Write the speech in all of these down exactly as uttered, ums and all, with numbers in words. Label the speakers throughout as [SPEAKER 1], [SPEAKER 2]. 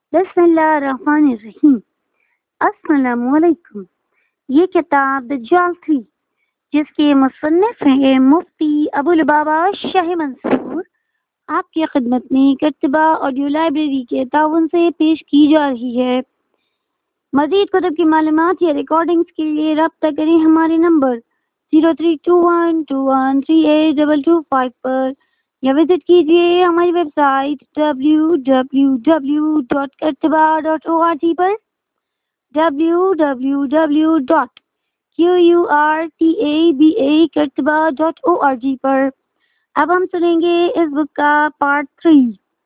[SPEAKER 1] بسم اللہ الرحمن الرحیم۔ السلام علیکم۔ یہ کتاب دجال تھی جس کے مصنف ہیں مفتی ابو لبابہ شاہ منصور، آپ کی خدمت میں کتبہ آڈیو لائبریری کے تعاون سے پیش کی جا رہی ہے۔ مزید کتب کی معلومات یا ریکارڈنگز کے لیے رابطہ کریں ہمارے number zero three two one two one three eight double two five پر، یا وزٹ کیجیے ہماری website W W W dot کرتبہ ڈاٹ او آر جی پر، W W W dot Q U R T A B A کرتبہ dot O R G پر۔ اب ہم سنیں گے اس بک کا پارٹ تھری۔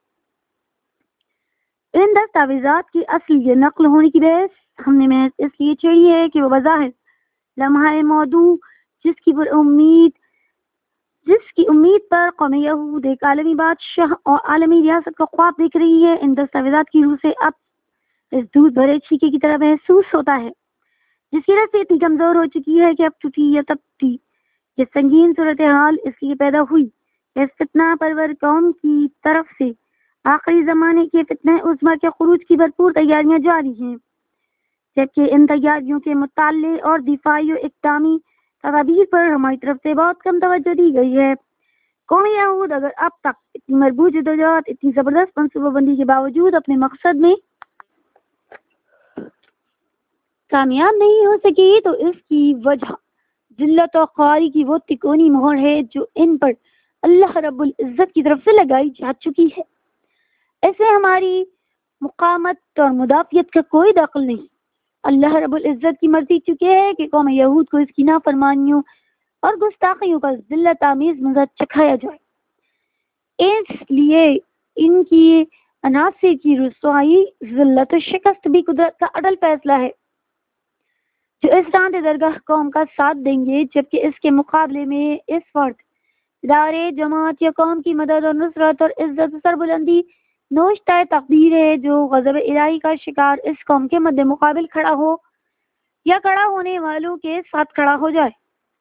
[SPEAKER 1] ان دستاویزات کی اصلی نقل ہونے کی بحث ہم نے محض اس لیے چھیڑی ہے کہ وہ بظاہر لمحہ موضوع جس کی پر امید جس کی امید پر قوم یہود ایک عالمی بادشاہ اور عالمی ریاست کا خواب دیکھ رہی ہے، ان دستاویزات کی روح سے اب اس دودھ بھرے چھیکے کی طرح محسوس ہوتا ہے جس کی رس اتنی کمزور ہو چکی ہے کہ اب ٹوٹی یا تپتی۔ یہ سنگین صورتحال اس لیے پیدا ہوئی کہ اس فتنہ پرور قوم کی طرف سے آخری زمانے کے فتنہ عظمیٰ کے خروج کی بھرپور تیاریاں جاری ہیں، جبکہ ان تیاریوں کے مطالعے اور دفاعی و اقدامی تدابیر پر ہماری طرف سے بہت کم توجہ دی گئی ہے۔ قوم یہود اگر اب تک اتنی مربوط جدوجہد، اتنی زبردست منصوبہ بندی کے باوجود اپنے مقصد میں کامیاب نہیں ہو سکی تو اس کی وجہ ذلت و خواری کی وہ تکونی مہر ہے جو ان پر اللہ رب العزت کی طرف سے لگائی جا چکی ہے۔ اسے ہماری مقامت اور مدافعت کا کوئی دخل نہیں۔ اللہ رب العزت کی مرضی چکے ہے کہ قوم یہود کو اس کی نافرمانیوں اور گستاخیوں کا ذلت آمیز مزہ چکھایا جائے۔ اس لیے ان کی عناصر کی رسوائی، ذلت و شکست بھی قدرت کا عدل فیصلہ ہے جو اس راندِ درگاہ قوم کا ساتھ دیں گے، جبکہ اس کے مقابلے میں اس فرد، ادارے، جماعت یا قوم کی مدد اور نصرت اور عزت و سربلندی نوشتہ تقدیر ہے جو غضب الہی کا شکار اس قوم کے مد مقابل کھڑا ہو یا کھڑا ہونے والوں کے ساتھ کھڑا ہو جائے۔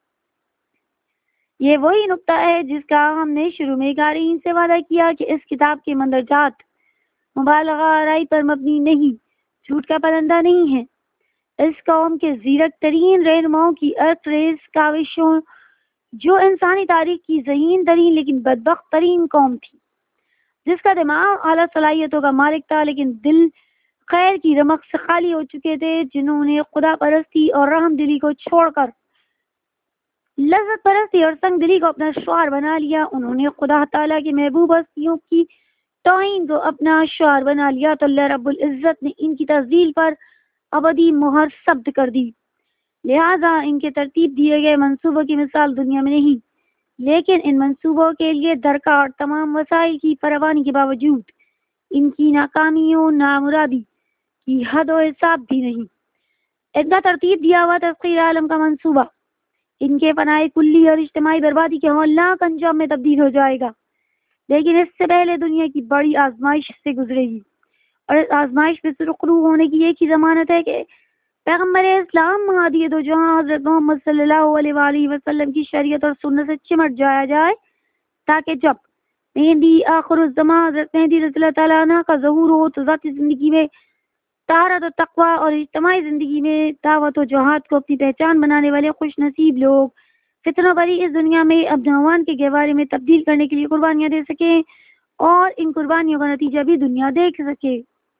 [SPEAKER 1] یہ وہی نقطہ ہے جس کا ہم نے شروع میں قارئین سے وعدہ کیا کہ اس کتاب کے مندرجات مبالغہ آرائی پر مبنی نہیں، جھوٹ کا پرندہ نہیں ہے۔ اس قوم کے زیرک ترین رہنماؤں کی ارت ریز کاوشوں، جو انسانی تاریخ کی ذہین ترین لیکن بدبخت ترین قوم تھی، جس کا دماغ اعلیٰ صلاحیتوں کا مالک تھا لیکن دل خیر کی رمق سے خالی ہو چکے تھے، جنہوں نے خدا پرستی اور رحم دلی کو چھوڑ کر لذت پرستی اور سنگ دلی کو اپنا شعار بنا لیا۔ انہوں نے خدا تعالیٰ کی محبوب ہستیوں کی توہین کو اپنا شعار بنا لیا تو اللہ رب العزت نے ان کی تذلیل پر ابدی مہر ثبت کر دی۔ لہذا ان کے ترتیب دیے گئے منصوبوں کی مثال دنیا میں نہیں، لیکن ان منصوبوں کے لیے درکار تمام وسائل کی فراوانی کے باوجود ان کی ناکامی و نامرادی کی حد و حساب بھی نہیں۔ ان کا ترتیب دیا ہوا تسخیر عالم کا منصوبہ ان کے فنائے کلی اور اجتماعی بربادی کے ہولناک انجام میں تبدیل ہو جائے گا، لیکن اس سے پہلے دنیا کی بڑی آزمائش سے گزرے گی، اور اس آزمائش میں سرخرو ہونے کی ایک ہی ضمانت ہے کہ پیغمبر اسلام ہادی دو جہاں حضرت محمد صلی اللہ علیہ وآلہ وسلم کی شریعت اور سنت سے چمٹ جایا جائے، تاکہ جب مہدی آخر الزمان حضرت مہدی رضی اللہ تعالیٰ عنہ کا ظہور ہو تو ذاتی زندگی میں طہارت و تقوی اور اجتماعی زندگی میں دعوت و جہاد کو اپنی پہچان بنانے والے خوش نصیب لوگ فتنوں بری اس دنیا میں اب نوان کے گہوارے میں تبدیل کرنے کے لیے قربانیاں دے سکیں اور ان قربانیوں کا نتیجہ بھی دنیا دیکھ سکے۔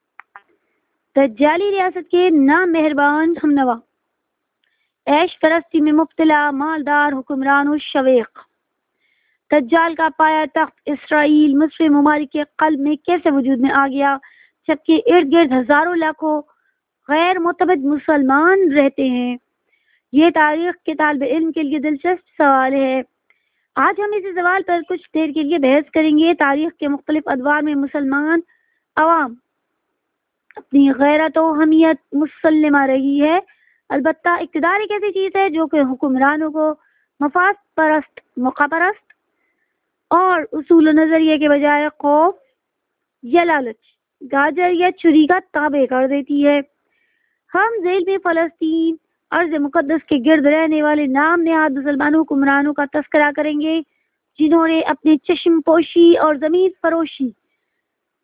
[SPEAKER 1] دجالی ریاست کے نام مہربان ہمنوا، عیش پرستی میں مبتلا مالدار حکمران و شویق۔ دجال کا پایا تخت اسرائیل مسلم ممالک کے قلب میں کیسے وجود میں آ گیا، جبکہ ارد گرد ہزاروں لاکھوں غیر معتمد مسلمان رہتے ہیں؟ یہ تاریخ کے طالب علم کے لیے دلچسپ سوال ہے۔ آج ہم اسی سوال پر کچھ دیر کے لیے بحث کریں گے۔ تاریخ کے مختلف ادوار میں مسلمان عوام اپنی غیرت و حمیت مسلمہ رہی ہے، البتہ اقتدار ایک ایسی چیز ہے جو کہ حکمرانوں کو مفاد پرست، موقع پرست اور اصول و نظریے کے بجائے خوف یا لالچ، گاجر یا چھری کا تابع کر دیتی ہے۔ ہم ذیل میں فلسطین، ارض مقدس کے گرد رہنے والے نام نہاد مسلمان حکمرانوں کا تذکرہ کریں گے، جنہوں نے اپنے چشم پوشی اور ضمیر فروشی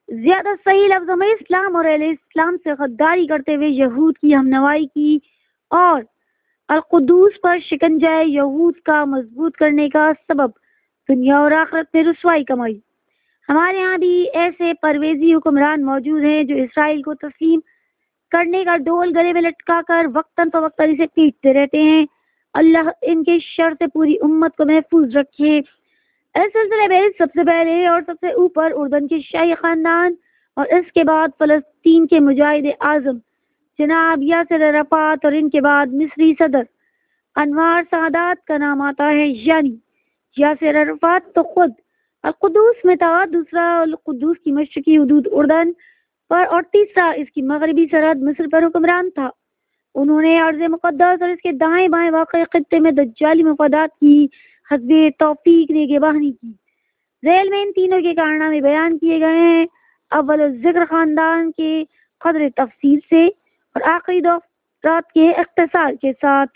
[SPEAKER 1] زیادہ صحیح لفظوں میں اسلام اور اہل اسلام سے غداری کرتے ہوئے یہود کی ہمنوائی کی اور القدوس پر شکنجہ یہود کا مضبوط کرنے کا سبب دنیا اور آخرت میں رسوائی کمائی۔ ہمارے ہاں بھی ایسے پرویزی حکمران موجود ہیں جو اسرائیل کو تسلیم کرنے کا ڈول گلے میں لٹکا کر وقتاً فوقتاً اسے پیٹتے رہتے ہیں۔ اللہ ان کے شر سے پوری امت کو محفوظ رکھے۔ اس سلسلے میں سب سے پہلے اور سب سے اوپر اردن کے شاہی خاندان اور اس کے بعد فلسطین کے مجاہد اعظم جناب یاسر عرفات اور ان کے بعد مصری صدر انوار سادات کا نام آتا ہے۔ یعنی یاسر عرفات تو خود القدوس میں تھا، دوسرا القدوس کی مشرقی حدود اردن پر اور تیسرا اس کی مغربی سرحد مصر پر حکمران تھا۔ انہوں نے عرض مقدس اور اس کے دائیں بائیں واقع خطے میں دجالی مفادات کی حسب توفیق نگہبانی کی۔ ذیل میں ان تینوں کے کارنامے بیان کیے گئے ہیں، اول الذکر خاندان کے قدر تفصیل سے اور آخری دورات کے اختصار کے ساتھ۔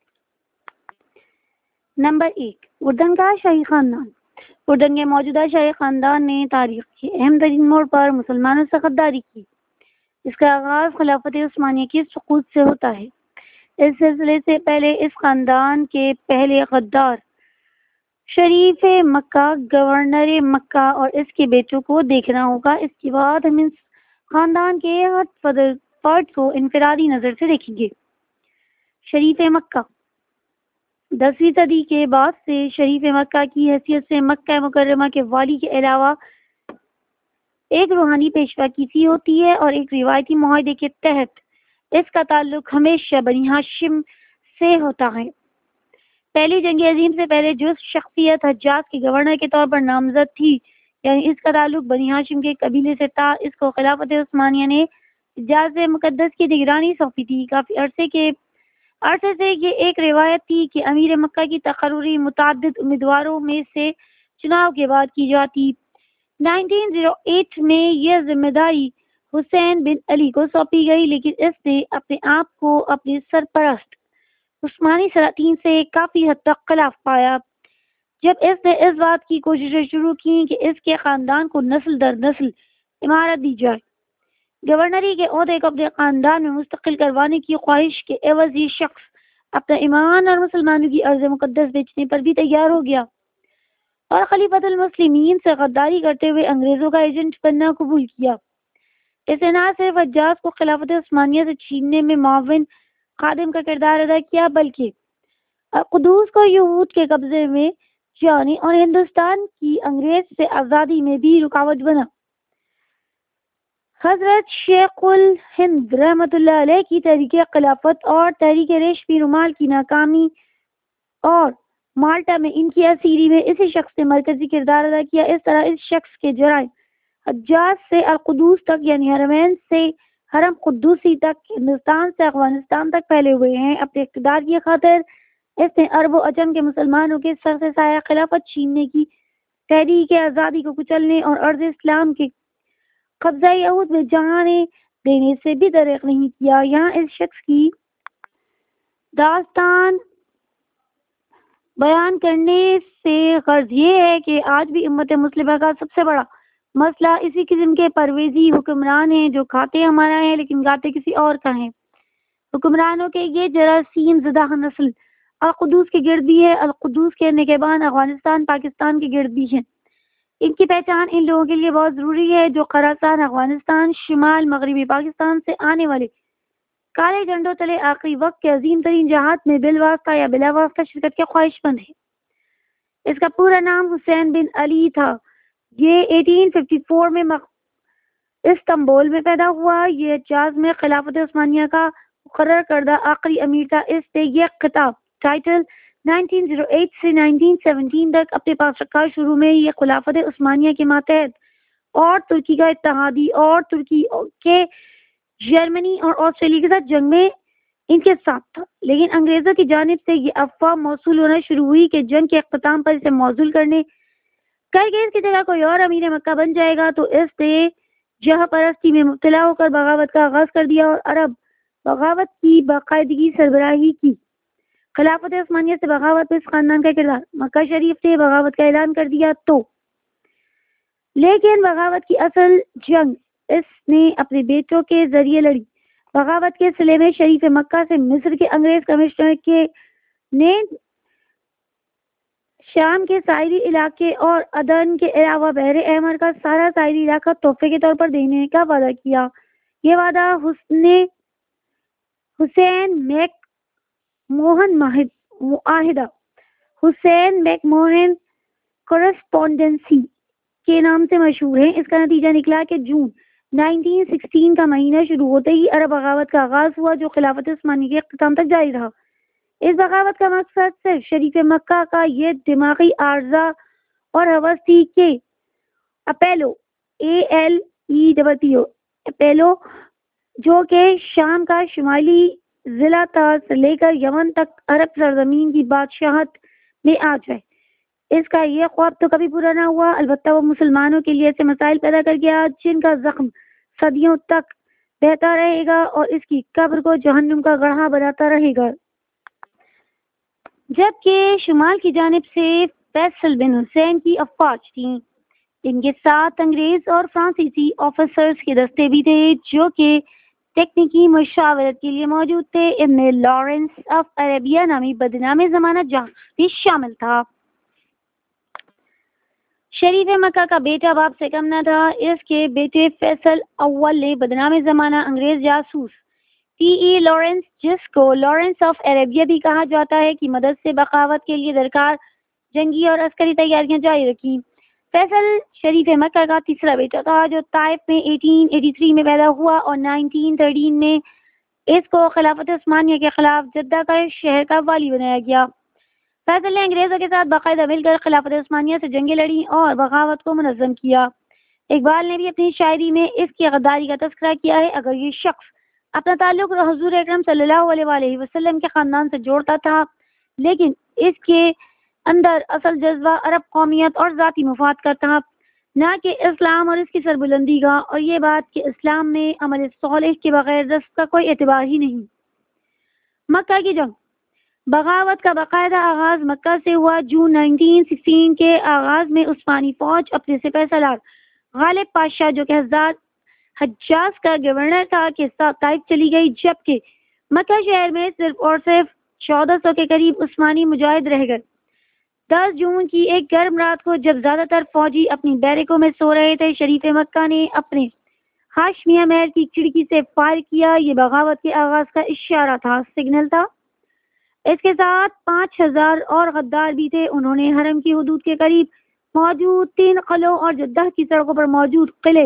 [SPEAKER 1] نمبر ایک، اردن کا شاہی خاندان۔ اردن کے موجودہ شاہی خاندان نے تاریخ کے اہم ترین موڑ پر مسلمانوں سے غداری کی۔ اس کا آغاز خلافت عثمانیہ کے سقوط سے ہوتا ہے۔ اس سلسلے سے پہلے اس خاندان کے پہلے غدار شریف مکہ گورنر مکہ اور اس کے بیٹوں کو دیکھنا ہوگا۔ اس کے بعد ہم اس خاندان کے ہر فرد کو انفرادی نظر سے دیکھیں گے۔ شریف مکہ دسویں صدی کے بعد سے شریف مکہ کی حیثیت سے مکہ مکرمہ کے والی کے علاوہ ایک روحانی پیشوا کیسی ہوتی ہے اور ایک روایتی معاہدے کے تحت اس کا تعلق ہمیشہ بنی ہاشم سے ہوتا ہے۔ پہلی جنگ عظیم سے پہلے جو شخصیت حجاز کے گورنر کے طور پر نامزد تھی، یعنی اس کا تعلق بنی ہاشم کے قبیلے سے تھا، اس کو خلافت عثمانیہ نے حجاز مقدس کی نگرانی سونپی تھی۔ کافی عرصے کے عرصے سے یہ ایک روایت تھی کہ امیر مکہ کی تقرری متعدد امیدواروں میں سے چناؤ کے بعد کی جاتی۔ نائنٹین زیرو ایٹ میں یہ ذمہ داری حسین بن علی کو سونپی گئی، لیکن اس نے اپنے آپ کو اپنے سرپرست عثمانی سلاطین سے کافی حد تک خلاف پایا۔ جب اس نے اس بات کی کوششیں شروع کی کہ اس کے خاندان کو نسل در نسل امارت دی جائے، گورنری کے عہدے کو اپنے خاندان میں مستقل کروانے کی خواہش کے عوض یہ شخص اپنا ایمان اور مسلمانوں کی ارض مقدس بیچنے پر بھی تیار ہو گیا اور خلیفۃ المسلمین سے غداری کرتے ہوئے انگریزوں کا ایجنٹ بننا قبول کیا۔ اسے نہ صرف حجاز کو خلافت عثمانیہ سے چھیننے میں معاون خادم کا کردار ادا کیا، بلکہ قدوس کو یہود کے قبضے میں جانے اور ہندوستان کی انگریز سے آزادی میں بھی رکاوٹ بنا۔ حضرت شیخ الہند رحمۃ اللہ علیہ کی تحریک خلافت اور تحریک ریشمی رومال کی ناکامی اور مالٹا میں ان کی اسیری میں اسی شخص نے مرکزی کردار ادا کیا۔ اس طرح اس شخص کے جرائم حجاز سے القدوس تک، یعنی حرمین سے حرم قدوسی تک، ہندوستان سے افغانستان تک پھیلے ہوئے ہیں۔ اپنے اقتدار کی خاطر اس نے عرب و عجم کے مسلمانوں کے سر سے سایہ خلافت چھیننے کی تحریک آزادی کو کچلنے اور ارض اسلام کے قبضہ یہود میں جانے دینے سے بھی دریغ نہیں کیا۔ یہاں اس شخص کی داستان بیان کرنے سے غرض یہ ہے کہ آج بھی امت مسلمہ کا سب سے بڑا مسئلہ اسی قسم کے پرویزی حکمران ہیں جو کھاتے ہمارا ہیں لیکن گاتے کسی اور کا ہیں۔ حکمرانوں کے یہ جراثیم زدہ نسل القدوس کے گرد بھی ہے، القدوس کے نگہبان افغانستان پاکستان کے گرد بھی ہیں۔ ان کی پہچان ان لوگوں کے لیے بہت ضروری ہے جو خراسان افغانستان، شمال مغربی پاکستان سے آنے والے کالے جھنڈوں تلے آخری وقت کے عظیم ترین جہاد میں بالواسطہ یا بلا واسطہ شرکت کے خواہش مند ہے۔ اس کا پورا نام حسین بن علی تھا۔ یہ اٹھارہ سو چون میں استنبول میں پیدا ہوا۔ یہ حجاز میں خلافت عثمانیہ کا مقرر کردہ آخری امیر تھا۔ اس نے یہ خطاب ٹائٹل نائنٹین زیرو ایٹ سے نائنٹین سیونٹین تک اپنے پاس رکھا۔ شروع میں یہ خلافت عثمانیہ کے ماتحت اور ترکی کا اتحادی اور ترکی کے جرمنی اور آسٹریلیا کے ساتھ جنگ میں ان کے ساتھ تھا، لیکن انگریزوں کی جانب سے یہ افواہ موصول ہونا شروع ہوئی کہ جنگ کے اختتام پر اسے موصول کرنے کر کے اس کی جگہ کوئی اور امیر مکہ بن جائے گا، تو اس نے جہاں پرستی میں مبتلا ہو کر بغاوت کا آغاز کر دیا اور عرب بغاوت کی باقاعدگی سربراہی کی۔ خلافت عثمانیہ سے بغاوت میں اس خاندان کا کردار۔ مکہ شریف نے بغاوت کا اعلان کر دیا تو لیکن بغاوت کی اصل جنگ اس نے اپنے بیٹوں کے ذریعے لڑی۔ بغاوت کے صلے میں شریف مکہ سے مصر کے انگریز کمشنر کے نے شام کے ساحلی علاقے اور عدن کے علاوہ بحر احمر کا سارا ساحلی علاقہ تحفے کے طور پر دینے کا وعدہ کیا۔ یہ وعدہ حسن حسین میک موہن معاہدہ حسین میک موہن کورسپونڈنسی کے نام سے مشہور ہے۔ اس کا نتیجہ نکلا کہ جون انیس سو سولہ کا مہینہ شروع ہوتے ہی عرب بغاوت کا آغاز ہوا جو خلافت عثمانی کے اختتام تک جاری رہا۔ اس بغاوت کا مقصد صرف شریف مکہ کا یہ دماغی عارضہ اور ہوس تھی کہ اپیلو A L E double P او اپیلو جو کہ شام کا شمالی ضلع تھا سے لے کر یمن تک عرب سرزمین کی بادشاہت میں آ جائے۔ اس کا یہ خواب تو کبھی پورا نہ ہوا، البتہ وہ مسلمانوں کے لیے ایسے مسائل پیدا کر گیا جن کا زخم صدیوں تک بہتا رہے گا اور اس کی قبر کو جہنم کا گڑھا بناتا رہے گا۔ جبکہ شمال کی جانب سے فیصل بن حسین کی افواج تھیں، ان کے ساتھ انگریز اور فرانسیسی آفیسرز کے دستے بھی تھے جو کہ تکنیکی مشاورت کے لیے موجود تھے۔ ابن لارنس آف عربیہ نامی بدنام زمانہ جہاں بھی شامل تھا۔ شریف مکہ کا بیٹا باپ سے کم نہ تھا۔ اس کے بیٹے فیصل اول نے بدنام زمانہ انگریز جاسوس ٹی ای لارنس، جس کو لارنس آف عربیہ بھی کہا جاتا ہے، کی مدد سے بغاوت کے لیے درکار جنگی اور عسکری تیاریاں جاری رکھی۔ فیصل شریف مکہ کا تیسرا بیٹا تھا جو طائف میں اٹھارہ سو تراسی میں پیدا ہوا اور انیس سو تیرہ میں اس کو خلافت عثمانیہ کے خلاف جدہ کا شہر کا والی بنایا گیا۔ فیصل نے انگریزوں کے ساتھ باقاعدہ مل کر خلافت عثمانیہ سے جنگیں لڑیں اور بغاوت کو منظم کیا۔ اقبال نے بھی اپنی شاعری میں اس کی غداری کا تذکرہ کیا ہے۔ اگر یہ شخص اپنا تعلق حضور اکرم صلی اللہ علیہ وآلہ وسلم کے خاندان سے جوڑتا تھا، لیکن اس کے اندر اصل جذبہ عرب قومیت اور ذاتی مفاد کا تھا، نہ کہ اسلام اور اس کی سربلندی کا، اور یہ بات کہ اسلام میں عمل صالح کے بغیر رزق کا کوئی اعتبار ہی نہیں۔ مکہ کی جنگ۔ بغاوت کا باقاعدہ آغاز مکہ سے ہوا۔ جون انیس سو سولہ کے آغاز میں عثمانی فوج اپنے سپہ سالار غالب پاشا جو کہ حجاز حجاز کا گورنر تھا کے ساتھ طائف چلی گئی، جبکہ مکہ شہر میں صرف اور صرف چودہ سو کے قریب عثمانی مجاہد رہ گئے۔ دس جون کی ایک گرم رات کو جب زیادہ تر فوجی اپنی بیرکوں میں سو رہے تھے، شریف مکہ نے اپنے ہاشمیہ محل کی کھڑکی سے فائر کیا۔ یہ بغاوت کے آغاز کا اشارہ تھا، سگنل تھا۔ اس کے ساتھ پانچ ہزار اور غدار بھی تھے۔ انہوں نے حرم کی حدود کے قریب موجود تین قلعوں اور جدہ کی سڑکوں پر موجود قلعے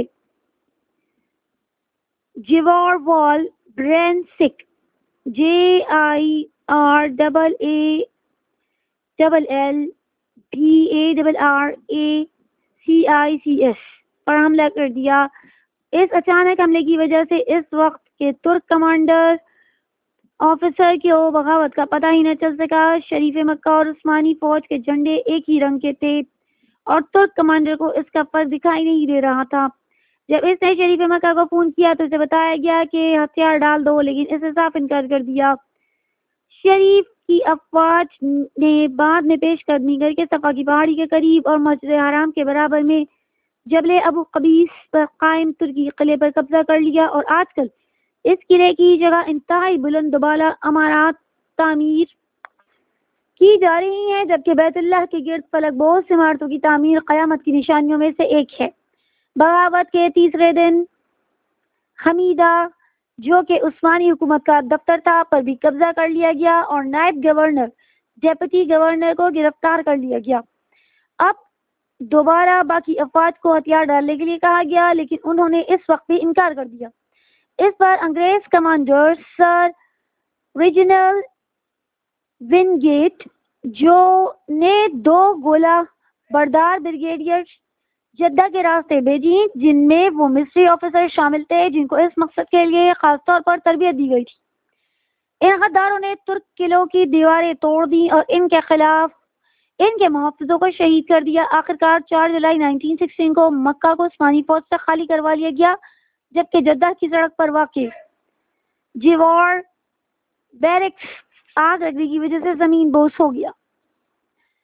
[SPEAKER 1] جیوار وال، برین سک، J I R double A double L B A double R A C I C S پر حملہ کر دیا۔ اس اچانک حملے کی وجہ سے اس وقت کے ترک کمانڈر آفیسر کو بغاوت کا پتہ ہی نہ چل سکا۔ شریف مکہ اور عثمانی فوج کے جھنڈے ایک ہی رنگ کے تھے اور ترک کمانڈر کو اس کا فرق دکھائی نہیں دے رہا تھا۔ جب اس نے شریف مکہ کو فون کیا تو اسے بتایا گیا کہ ہتھیار ڈال دو، لیکن اس نے صاف انکار کر دیا۔ شریف کی افواج نے بعد میں پیش قدمی کر کے صفا کی پہاڑی کے قریب اور مسجد حرام کے برابر میں جبل ابو قبیس پر قائم ترکی قلعے پر قبضہ کر لیا، اور آج کل اس قلعے کی جگہ انتہائی بلند و بالا عمارات تعمیر کی جا رہی ہیں، جبکہ بیت اللہ کے گرد فلک بہت سے عمارتوں کی تعمیر قیامت کی نشانیوں میں سے ایک ہے۔ بغاوت کے تیسرے دن حمیدہ جو کہ عثمانی حکومت کا دفتر تھا پر بھی قبضہ کر لیا گیا اور نائب گورنر ڈیپٹی گورنر کو گرفتار کر لیا گیا۔ اب دوبارہ باقی افواج کو ہتھیار ڈالنے کے لیے کہا گیا، لیکن انہوں نے اس وقت بھی انکار کر دیا۔ اس پر انگریز کمانڈر سر ریجنل ونگیٹ جو نے دو گولہ بردار بریگیڈیئر جدہ کے راستے بھیجی، جن میں وہ مصری آفیسر شامل تھے جن کو اس مقصد کے لیے خاص طور پر تربیت دی گئی تھی۔ ان غداروں نے ترک قلعوں کی دیواریں توڑ دیں اور ان کے خلاف ان کے محافظوں کو شہید کر دیا۔ آخرکار چار جولائی انیس سو سولہ کو مکہ کو عثمانی فوج سے خالی کروا لیا گیا، جبکہ جدہ کی سڑک پر واقع جیوار بیرکس آگ لگنے کی وجہ سے زمین بوس ہو گیا۔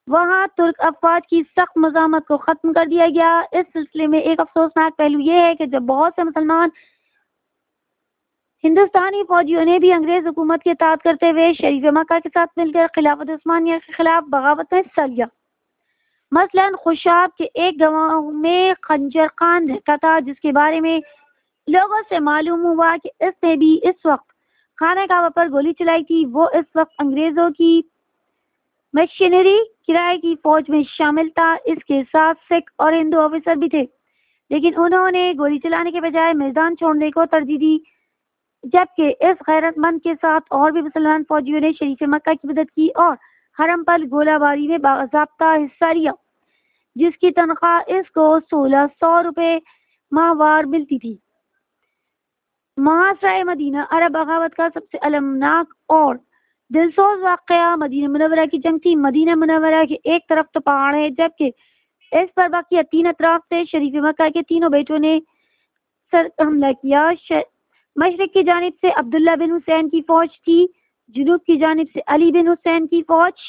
[SPEAKER 1] وہاں ترک افواج کی سخت مزاحمت کو ختم کر دیا گیا۔ اس سلسلے میں ایک افسوسناک پہلو یہ ہے کہ جب بہت سے مسلمان ہندوستانی فوجیوں نے بھی انگریز حکومت کے اطاعت کرتے ہوئے شریف مکہ کے ساتھ مل کر خلافت عثمانیہ کے خلاف بغاوت میں حصہ لیا۔ مثلاً خوشاب کے ایک گاؤں میں خنجر خان رہتا تھا، جس کے بارے میں لوگوں سے معلوم ہوا کہ اس نے بھی اس وقت خانہ کعبہ پر گولی چلائی تھی۔ وہ اس وقت انگریزوں کی مشینری کرائے کی فوج میں شامل تھا۔ اس کے ساتھ سکھ اور ہندو آفیسر بھی تھے، لیکن انہوں نے گولی چلانے کے بجائے میدان چھوڑنے کو ترجیح دی، جبکہ اس غیرت مند کے ساتھ اور بھی مسلمان فوجیوں نے شریف مکہ کی مدد کی اور حرم پر گولہ باری میں باضابطہ حصہ لیا، جس کی تنخواہ اس کو سولہ سو روپے ماہوار ملتی تھی۔ محاصرہ مدینہ عرب بغاوت کا سب سے المناک اور دلسوز واقعہ مدینہ منورہ کی جنگ تھی۔ مدینہ منورہ کے ایک طرف تو پہاڑ ہے، جبکہ اس پر باقی تین اطراف سے شریف مکہ کے تینوں بیٹوں نے سر حملہ کیا۔ مشرق کی جانب سے عبداللہ بن حسین کی فوج تھی، جنوب کی جانب سے علی بن حسین کی فوج،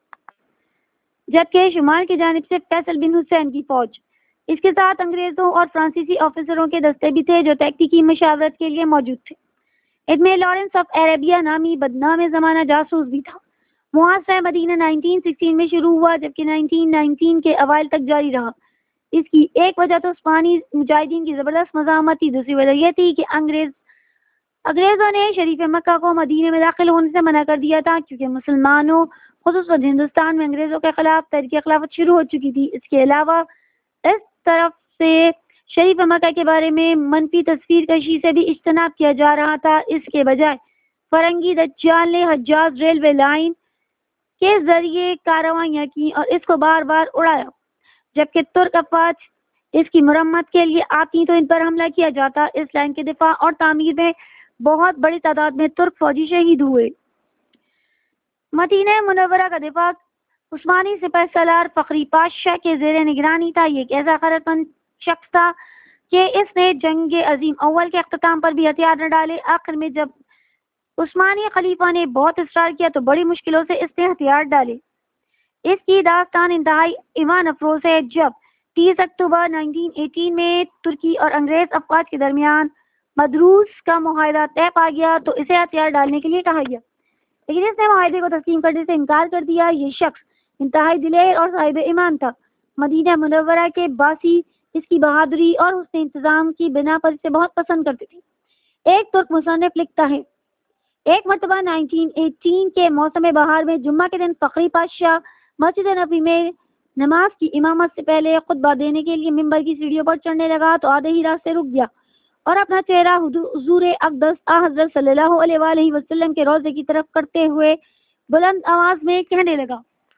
[SPEAKER 1] جبکہ شمال کی جانب سے فیصل بن حسین کی فوج۔ اس کے ساتھ انگریزوں اور فرانسیسی آفیسروں کے دستے بھی تھے جو تحقیقی مشاورت کے لیے موجود تھے۔ ان میں لارنس آف عربیہ نامی بدنام زمانہ جاسوس بھی تھا۔ محاصرہ مدینہ نائنٹین سکسٹین میں شروع ہوا، جبکہ نائنٹین نائنٹین کے اوائل تک جاری رہا۔ اس کی ایک وجہ تو عثمانی مجاہدین کی زبردست مزاحمت تھی، دوسری وجہ یہ تھی کہ انگریز انگریزوں نے شریف مکہ کو مدینے میں داخل ہونے سے منع کر دیا تھا، کیونکہ مسلمانوں خصوصاً ہندوستان میں انگریزوں کے خلاف تحریک خلافت شروع ہو چکی تھی۔ اس کے علاوہ اس طرف سے شریف مکہ کے بارے میں منفی تصویر کشی سے بھی اجتناب کیا جا رہا تھا۔ اس کے بجائے فرنگی دجال نے حجاز ریلوے لائن کے ذریعے کارروائیاں کی اور اس کو بار بار اڑایا۔ جبکہ ترک افواج اس کی مرمت کے لیے آتی تو ان پر حملہ کیا جاتا۔ اس لائن کے دفاع اور تعمیر میں بہت بڑی تعداد میں ترک فوجی شہید ہوئے۔ مدینہ منورہ کا دفاع عثمانی سپہ سالار فخری پاشا کے زیر نگرانی تھا۔ یہ ایک ایسا غیرت مند شخص تھا کہ اس نے جنگ عظیم اول کے اختتام پر بھی ہتھیار نہ ڈالے۔ آخر میں جب عثمانی خلیفہ نے بہت اصرار کیا تو بڑی مشکلوں سے اس نے ہتھیار ڈالے۔ اس کی داستان انتہائی ایمان افروز ہے۔ جب تیس اکتوبر نائنٹین ایٹین میں ترکی اور انگریز افواج کے درمیان مدروس کا معاہدہ طے پا گیا تو اسے ہتھیار ڈالنے کے لیے کہا گیا، لیکن اس نے معاہدے کو تسلیم کرنے سے انکار کر دیا۔ یہ شخص انتہائی دلیر اور صاحب ایمان تھا۔ مدینہ منورہ کے باسی اس کی بہادری اور حسن انتظام کی بنا پر اسے بہت پسند کرتے تھے۔ ایک ترک مصنف لکھتا ہے، ایک مرتبہ نائنٹین ایٹین کے موسم بہار میں جمعہ کے دن فخری پاشا مسجد نبوی میں نماز کی امامت سے پہلے خطبہ دینے کے لیے ممبر کی سیڑھیوں پر چڑھنے لگا تو آدھے ہی راستے رک گیا اور اپنا چہرہ حضور اقدس آ حضرت صلی اللہ علیہ وآلہ وسلم کے روضے کی طرف کرتے ہوئے بلند آواز میں کہنے لگا،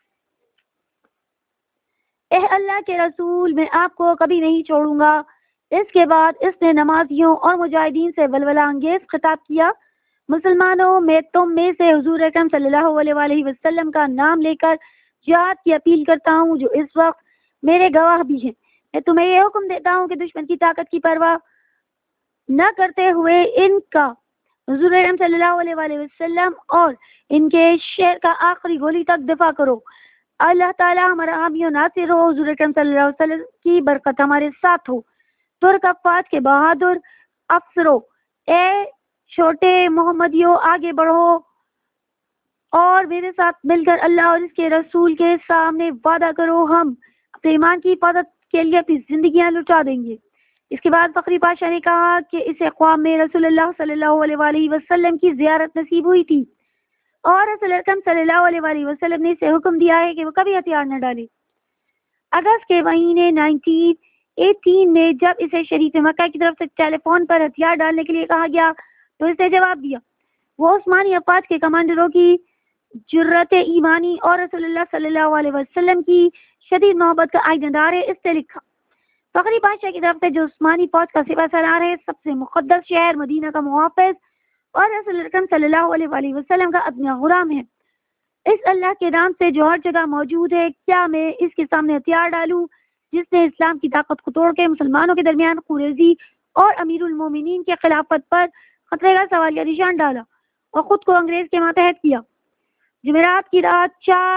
[SPEAKER 1] اے اللہ کے رسول، میں آپ کو کبھی نہیں چھوڑوں گا۔ اس کے بعد اس نے نمازیوں اور مجاہدین سے ولولہ انگیز خطاب کیا، مسلمانوں، میں تم میں سے حضور اکرم صلی اللہ علیہ وآلہ وسلم کا نام لے کر جہاد کی اپیل کرتا ہوں، جو اس وقت میرے گواہ بھی ہیں۔ میں تمہیں یہ حکم دیتا ہوں کہ دشمن کی طاقت کی پرواہ نہ کرتے ہوئے ان کا حضور اکرم صلی اللہ علیہ وآلہ وسلم اور ان کے شہر کا آخری گولی تک دفاع کرو۔ اللہ تعالیٰ ہمارا حامی و ناصر ہو، حضور اکرم صلی اللہ علیہ وسلم کی برکت ہمارے ساتھ ہو۔ ترک افواج کے بہادر افسروں، اے چھوٹے محمدیوں، آگے بڑھو اور میرے ساتھ مل کر اللہ اور اس کے رسول کے سامنے وعدہ کرو، ہم اپنے ایمان کی حفاظت کے لیے اپنی زندگیاں لٹا دیں گے۔ اس کے بعد فخری پاشا نے کہا کہ اسے خواب میں رسول اللہ صلی اللہ علیہ وآلہ وسلم کی زیارت نصیب ہوئی تھی اور رسول اکرم صلی اللہ علیہ وآلہ وسلم نے اسے حکم دیا ہے کہ وہ کبھی ہتھیار نہ ڈالے۔ اگست کے مہینے نائنٹین ایٹین میں جب اسے شریف مکہ کی طرف سے ٹیلی فون پر ہتھیار ڈالنے کے لیے کہا گیا تو اس نے جواب دیا۔ وہ عثمانی افواج کے کمانڈروں کی جرت ایمانی اور رسول اللہ صلی اللہ علیہ وسلم کی شدید محبت کا آئینہ دار ہے۔ اس نے لکھا، فخری پاشا کی طرف سے جو عثمانی فوج کا سپہ سالار ہے، سب سے مقدس شہر مدینہ کا محافظ اور رسول اکرم صلی اللہ علیہ وآلہ وسلم کا ادنا غلام ہے، اس اللہ کے نام سے جو ہر جگہ موجود ہے، کیا میں اس کے سامنے ہتھیار ڈالوں جس نے اسلام کی طاقت کو توڑ کے مسلمانوں کے درمیان خوریزی اور امیر المومنین کے خلافت پر خطرے کا سوالیہ نشان ڈالا اور خود کو انگریز کے ماتحت کیا۔ جمعرات کی رات چار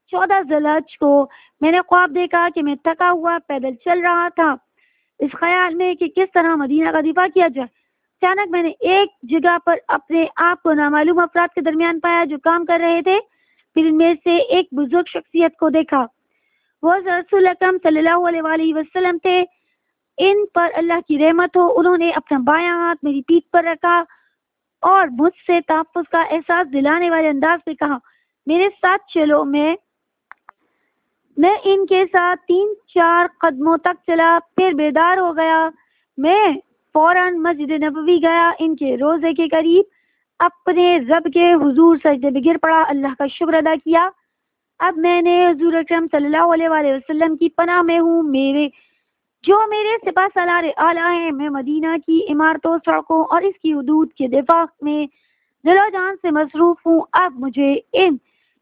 [SPEAKER 1] چودہ ذوالحج کو میں نے خواب دیکھا کہ میں تھکا ہوا پیدل چل رہا تھا اس خیال میں کہ کس طرح مدینہ کا دفاع کیا جائے۔ اچانک میں نے ایک جگہ پر اپنے آپ کو نامعلوم افراد کے درمیان پایا جو کام کر رہے تھے۔ پھر ان میں سے ایک بزرگ شخصیت کو دیکھا، وہ رسول اکرم صلی اللہ علیہ وآلہ وسلم تھے، ان پر اللہ کی رحمت ہو۔ انہوں نے اپنا بایاں ہاتھ میری پیٹھ پر رکھا اور مجھ سے تحفظ کا احساس دلانے والے انداز میں کہا، میرے ساتھ چلو۔ میں میں ان کے ساتھ تین چار قدموں تک چلا، پھر بیدار ہو گیا۔ میں فوراً مسجد نبوی گیا، ان کے روضے کے قریب اپنے رب کے حضور سجدے میں گر پڑا، اللہ کا شکر ادا کیا۔ اب میں نے حضور اکرم صلی اللہ علیہ وآلہ وسلم کی پناہ میں ہوں، میرے جو میرے سپہ سالار اعلیٰ ہیں۔ میں مدینہ کی عمارتوں، سڑکوں اور اس کی حدود کے دفاع میں دل و جان سے مصروف ہوں۔ اب مجھے ان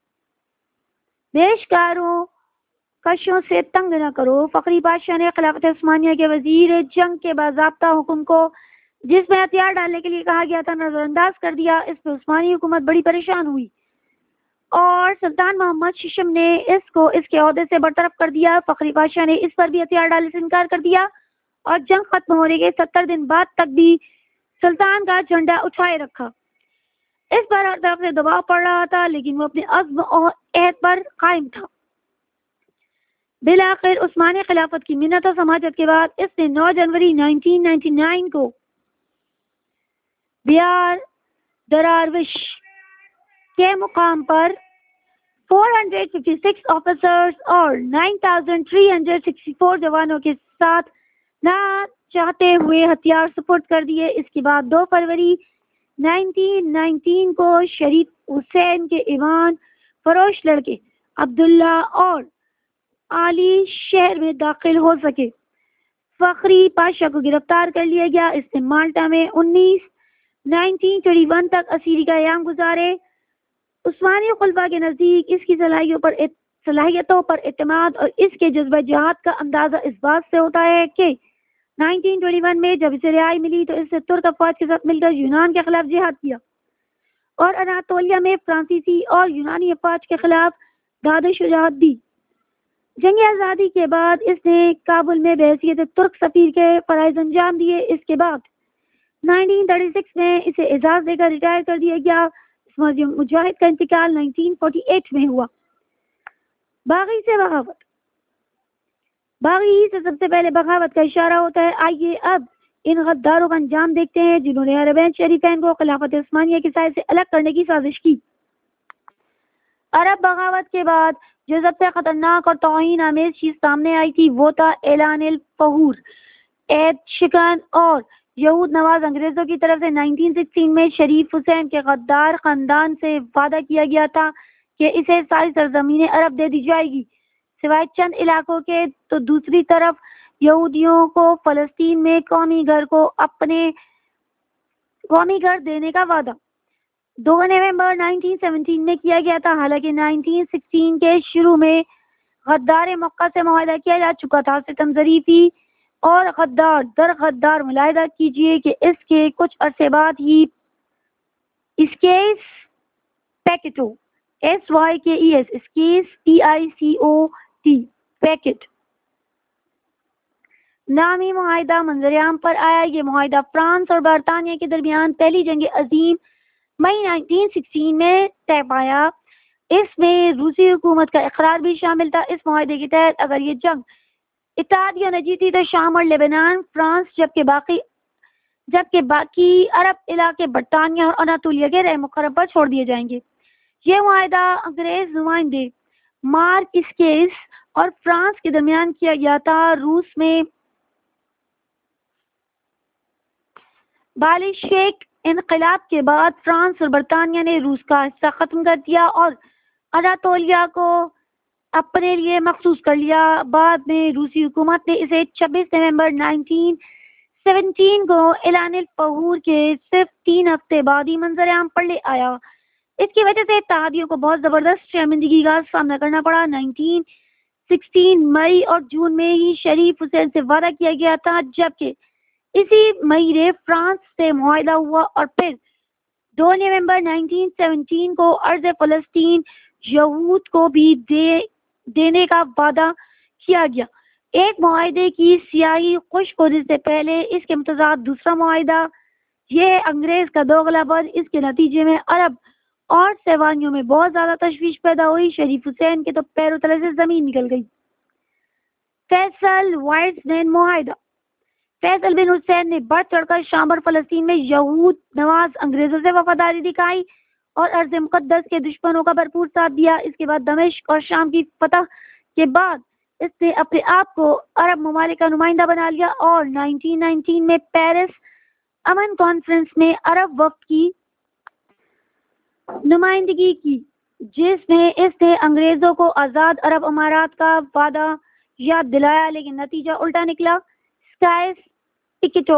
[SPEAKER 1] بیشکاروں کشوں سے تنگ نہ کرو۔ فخری بادشاہ نے خلافت عثمانیہ کے وزیر جنگ کے باضابطہ حکم کو، جس میں ہتھیار ڈالنے کے لیے کہا گیا تھا، نظر انداز کر دیا۔ اس پہ عثمانی حکومت بڑی پریشان ہوئی اور سلطان محمد ششم نے اس کو اس کے عہدے سے برطرف کر دیا۔ فخری بادشاہ نے اس پر بھی ہتھیار ڈالنے سے انکار کر دیا اور جنگ ختم ہونے کے ستر دن بعد تک بھی سلطان کا جھنڈا اٹھائے رکھا۔ اس پر ہر طرف سے دباؤ پڑ رہا تھا، لیکن وہ اپنے عزم اور عہد پر قائم تھا۔ بالآخر عثمانی خلافت کی منت و سماجت کے بعد اس نے نو جنوری انیس سو ننانوے کو بیار دراروش کے مقام پر چار سو چھپن آفیسرز اور نو ہزار تین سو چوالیس جوانوں کے ساتھ نہ چاہتے ہوئے ہتھیار سپرد کر دیے۔ اس کے بعد دو فروری انیس سو انیس کو شریف حسین کے ایوان فروش لڑکے عبداللہ اور علی شہر میں داخل ہو سکے۔ فخری پاشا کو گرفتار کر لیا گیا۔ اس نے مالٹا میں انیس انیس سو اکیس تک اسیری کا ایام گزارے۔ عثمانی خلفاء کے نزدیک اس کی صلاحیتوں پر صلاحیتوں پر اعتماد اور اس کے جذبہ جہاد کا اندازہ اس بات سے ہوتا ہے کہ انیس سو اکیس میں جب اسے رہائی ملی تو اس نے ترک افواج کے ساتھ مل کر یونان کے خلاف جہاد کیا اور اناطولیہ میں فرانسیسی اور یونانی افواج کے خلاف داد شجاعت دی۔ جنگ آزادی کے بعد اس نے کابل میں بحیثیت ترک سفیر کے فرائض انجام دیے۔ اس کے بعد انیس سو چھتیس میں اسے اعزاز دے کر ریٹائر کر دیا گیا۔ اس مجاہد کا انتقال انیس سو اڑتالیس میں ہوا۔ باغی سے بغاوت۔ باغی سے سب سے پہلے بغاوت کا اشارہ ہوتا ہے۔ آئیے اب ان غداروں کا انجام دیکھتے ہیں جنہوں نے حرمین شریفین کو خلافت عثمانیہ کے سائے سے الگ کرنے کی سازش کی۔ عرب بغاوت کے بعد جو سب سے خطرناک اور توہین آمیز چیز سامنے آئی تھی وہ تھا اعلان الفہور، عہد شکن اور یہود نواز انگریزوں کی طرف سے انیس سو سولہ میں شریف حسین کے غدار خاندان سے وعدہ کیا گیا تھا کہ اسے ساری سرزمین عرب دے دی جائے گی سوائے چند علاقوں کے۔ تو دوسری طرف یہودیوں کو فلسطین میں قومی گھر کو اپنے قومی گھر دینے کا وعدہ دو نومبر انیس سو سترہ میں کیا گیا تھا۔ حالانکہ انیس سو سولہ کے شروع میں غدار موقع سے معاہدہ کیا جا چکا تھا۔ ستم ظریفی اور غدار در غدار ملاحظہ کیجیے کہ اس کے کچھ عرصے بعد ہی Sykes Picot S Y K E S Sykes P I C O T Picot نامی معاہدہ منظر عام پر آیا۔ یہ معاہدہ فرانس اور برطانیہ کے درمیان پہلی جنگ عظیم مئی انیس سو سولہ میں طے پایا۔ اس میں روسی حکومت کا اقرار بھی شامل تھا۔ اس معاہدے کے تحت اگر یہ جنگ اتحادیوں نے جیتی تو شام اور لیبنان فرانس جبکہ باقی جبکہ باقی عرب علاقے برطانیہ اور اناطولیہ کے رہ مقرر پر چھوڑ دیے جائیں گے۔ یہ معاہدہ انگریز نمائندے مارک اسکیس اور فرانس کے درمیان کیا گیا تھا۔ روس میں بالشویک انقلاب کے بعد فرانس اور برطانیہ نے روس کا حصہ ختم کر دیا اور اناطولیہ کو اپنے لیے مخصوص کر لیا۔ بعد میں روسی حکومت نے اسے چھبیس نومبر انیس سو سترہ کو اعلان الفہور کے صرف تین ہفتے بعد ہی منظر عام پر لے آیا۔ اس کی وجہ سے اتحادیوں کو بہت زبردست شرمندگی کا سامنا کرنا پڑا۔ انیس سو سولہ مئی اور جون میں ہی شریف حسین سے وعدہ کیا گیا تھا، جبکہ اسی مہینے فرانس سے معاہدہ ہوا اور پھر دو نومبر انیس سو سترہ کو ارض فلسطین یہود کو بھی دے دینے کا وعدہ کیا گیا۔ ایک معاہدے کی سیاہی خشک ہونے سے پہلے اس کے متضاد دوسرا معاہدہ، یہ انگریز کا دوغلا بن، اس کے نتیجے میں عرب اور سیوانیوں میں بہت زیادہ تشویش پیدا ہوئی۔ شریف حسین کے تو پیروں تلے سے زمین نکل گئی۔ فیصل وائٹزمین معاہدہ۔ فیصل بن حسین نے بڑھ چڑھ کر شام اور فلسطین میں یہود نواز انگریزوں سے وفاداری دکھائی اور ارض مقدس کے دشمنوں کا بھرپور ساتھ دیا۔ اس کے بعد دمشق اور شام کی فتح کے بعد اس نے اپنے آپ کو عرب ممالک کا نمائندہ بنا لیا اور نائنٹین نائنٹین میں پیرس امن کانفرنس میں عرب وفد کی نمائندگی کی، جس میں اس نے انگریزوں کو آزاد عرب امارات کا وعدہ یاد دلایا، لیکن نتیجہ الٹا نکلا۔ اسکائس پکیٹو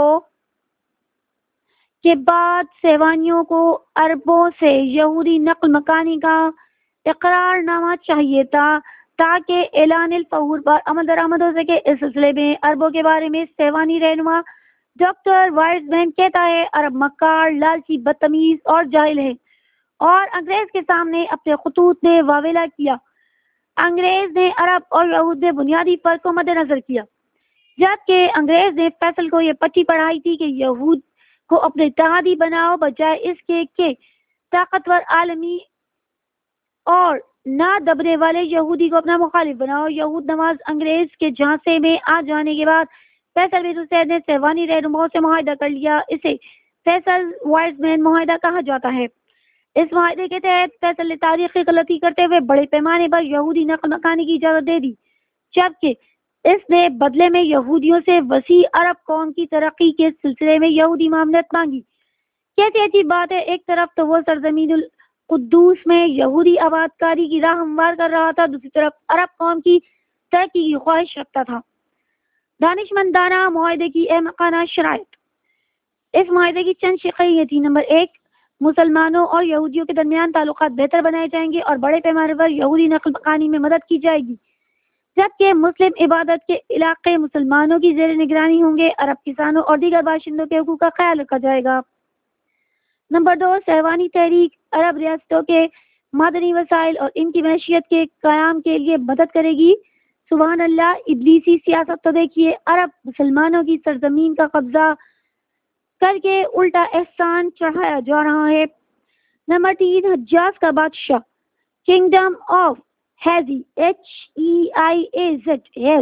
[SPEAKER 1] کے بعد سیوانیوں کو عربوں سے یہودی نقل مکانی کا اقرار نامہ چاہیے تھا تاکہ اعلان الفہور پر عمل درآمد ہو سکے۔ اس سلسلے میں عربوں کے بارے میں سیوانی رہنما ڈاکٹر وائٹزمین کہتا ہے، عرب مکار، لالچی، بدتمیز اور جاہل ہے، اور انگریز کے سامنے اپنے خطوط نے واویلا کیا۔ انگریز نے عرب اور یہود میں بنیادی فرق کو مد نظر کیا، جبکہ انگریز نے فیصل کو یہ پٹی پڑھائی تھی کہ یہود کو اپنے اتحادی بناؤ، بجائے اس کے کہ طاقتور عالمی اور نہ دبنے والے یہودی کو اپنا مخالف بناؤ۔ یہود نواز انگریز کے جھانسے میں آ جانے کے بعد فیصل بن حسین نے سیوانی رہنماؤں سے معاہدہ کر لیا۔ اسے فیصل وائٹزمین معاہدہ کہا جاتا ہے۔ اس معاہدے کے تحت فیصل نے تاریخی غلطی کرتے ہوئے بڑے پیمانے پر یہودی نقل مکانی کی اجازت دے دی، جبکہ اس نے بدلے میں یہودیوں سے وسیع عرب قوم کی ترقی کے سلسلے میں یہودی معاملت مانگی۔ کیسی عجیب بات ہے، ایک طرف تو وہ سرزمین القدس میں یہودی آباد کاری کی راہ ہموار کر رہا تھا، دوسری طرف عرب قوم کی ترقی کی خواہش رکھتا تھا۔ دانشمندانہ معاہدے کی احمقانہ شرائط۔ اس معاہدے کی چند شقیں یہ تھیں: نمبر ایک، مسلمانوں اور یہودیوں کے درمیان تعلقات بہتر بنائے جائیں گے اور بڑے پیمانے پر یہودی نقل مکانی میں مدد کی جائے گی، جبکہ مسلم عبادت کے علاقے مسلمانوں کی زیر نگرانی ہوں گے۔ عرب کسانوں اور دیگر باشندوں کے حقوق کا خیال رکھا جائے گا۔ نمبر دو، سیوانی تحریک عرب ریاستوں کے معدنی وسائل اور ان کی معیشت کے قیام کے لیے مدد کرے گی۔ سبحان اللہ، ابلیسی سیاست تو دیکھیے، عرب مسلمانوں کی سرزمین کا قبضہ کر کے الٹا احسان چڑھایا جا رہا ہے۔ نمبر تین، حجاز کا بادشاہ، kingdom of Hejaz, H E I A Z, Hejaz,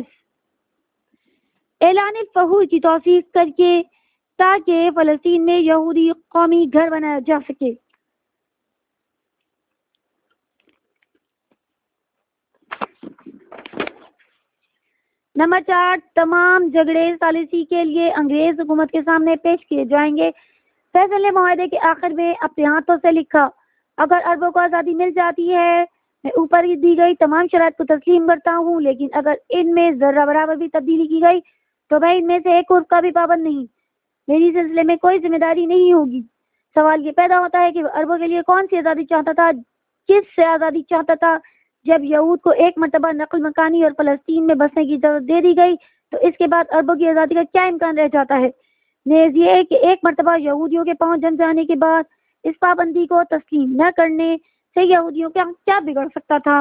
[SPEAKER 1] اعلان الفہور کی توثیق کر کے تاکہ فلسطین میں یہودی قومی گھر بنایا جا سکے۔ نمبر چار، تمام جھگڑے ثالثی کے لیے انگریز حکومت کے سامنے پیش کیے جائیں گے۔ فیصل نے معاہدے کے آخر میں اپنے ہاتھوں سے لکھا، اگر عربوں کو آزادی مل جاتی ہے، میں اوپر دی گئی تمام شرائط کو تسلیم کرتا ہوں، لیکن اگر ان میں ذرہ برابر بھی تبدیلی کی گئی تو میں ان میں سے ایک حرف کا بھی پابند نہیں، میری سلسلے میں کوئی ذمہ داری نہیں ہوگی۔ سوال یہ پیدا ہوتا ہے کہ عربوں کے لیے کون سی آزادی چاہتا تھا؟ کس سے آزادی چاہتا تھا؟ جب یہود کو ایک مرتبہ نقل مکانی اور فلسطین میں بسنے کی اجازت دے دی گئی تو اس کے بعد عربوں کی آزادی کا کیا امکان رہ جاتا ہے؟ نیز یہ کہ ایک مرتبہ یہودیوں کے پاؤں جم جانے کے بعد اس پابندی کو تسلیم نہ کرنے سے یہودیوں کا کیا بگڑ سکتا تھا؟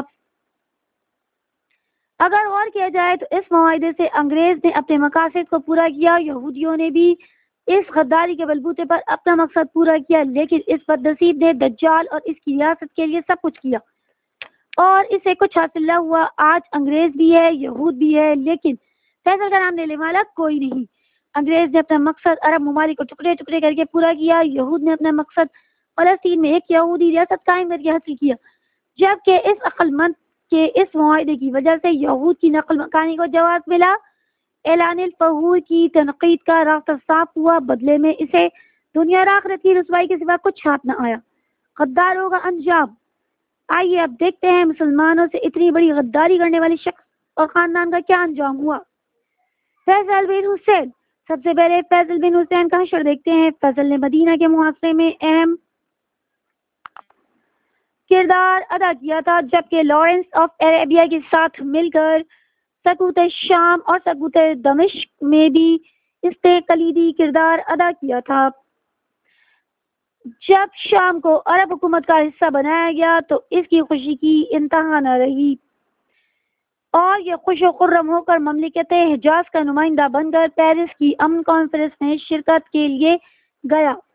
[SPEAKER 1] اگر غور کیا جائے تو اس معاہدے سے انگریز نے اپنے مقاصد کو پورا کیا، یہودیوں نے بھی اس غداری کے بلبوتے پر اپنا مقصد پورا کیا، لیکن اس بد نصیب نے دجال اور اس کی ریاست کے لیے سب کچھ کیا اور اسے کچھ حاصل نہ ہوا۔ آج انگریز بھی ہے، یہود بھی ہے، لیکن فیصل کا نام لینے والا کوئی نہیں۔ انگریز نے اپنا مقصد عرب ممالک کو ٹکڑے ٹکڑے کر کے پورا کیا، یہود نے اپنا مقصد فلسطین میں ایک یہودی ریاست قائم کر کے حاصل کیا، جبکہ اس عقل مند کے اس معاہدے کی وجہ سے یہود کی نقل مکانی کو جواز ملا۔ اعلان الفہور کی تنقید کا راستہ صاف ہوا، بدلے میں اسے دنیا اور آخرت کی رسوائی کے سوا کچھ ہاتھ نہ آیا۔ غداروں کا انجام۔ آئیے اب دیکھتے ہیں مسلمانوں سے اتنی بڑی غداری کرنے والے شخص اور خاندان کا کیا انجام ہوا۔ فیصل بن حسین۔ سب سے پہلے فیصل بن حسین کا حشر دیکھتے ہیں۔ فیصل نے مدینہ کے محاصرے میں اہم کردار ادا کیا تھا، جبکہ لارنس آف عربیہ کے ساتھ مل کر سقوط شام اور سقوط دمشق میں بھی اس نے کلیدی کردار ادا کیا تھا۔ جب شام کو عرب حکومت کا حصہ بنایا گیا تو اس کی خوشی کی انتہا نہ رہی اور یہ خوش و خرم ہو کر مملکت حجاز کا نمائندہ بن کر پیرس کی امن کانفرنس میں شرکت کے لیے گیا۔